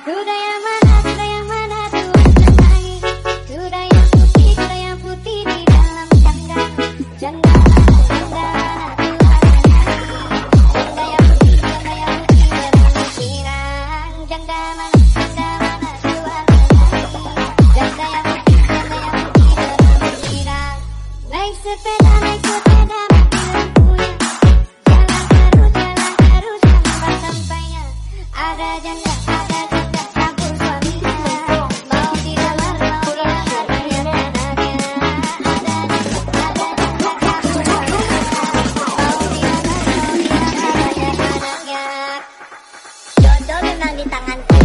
Kuda yang mana tuan tenangi. Kuda yang putih di dalam janda. Janda mana tuan tenangi. Janda yang putih dalam pirang. Janda mana tuan tenangi. Janda yang putih dalam pirang. Naik sepeda mati lampunya. Jalan terus sampai sampainya. Ada janda kabur suaminya. Mau dilamar banyak anaknya. Ada janda kabur suaminya. Mau dilamar banyak anaknya. Jodoh memang di tangan